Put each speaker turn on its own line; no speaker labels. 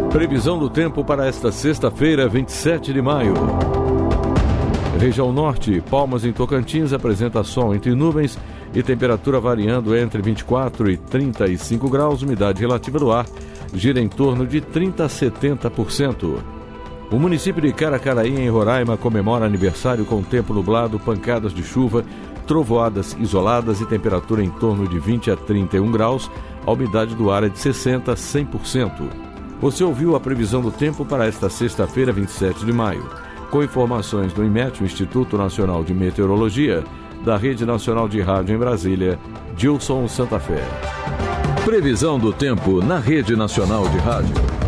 Previsão do tempo para esta sexta-feira, 27 de maio. Região Norte, Palmas em Tocantins apresenta sol entre nuvens e temperatura variando entre 24 e 35 graus, umidade relativa do ar gira em torno de 30% a 70%. O município de Caracaraí, em Roraima, comemora aniversário com tempo nublado, pancadas de chuva, trovoadas isoladas e temperatura em torno de 20 a 31 graus, a umidade do ar é de 60% a 100%. Você ouviu a previsão do tempo para esta sexta-feira, 27 de maio. Com informações do IMET, o Instituto Nacional de Meteorologia, da Rede Nacional de Rádio em Brasília, Gilson Santa Fé. Previsão do tempo na Rede Nacional de Rádio.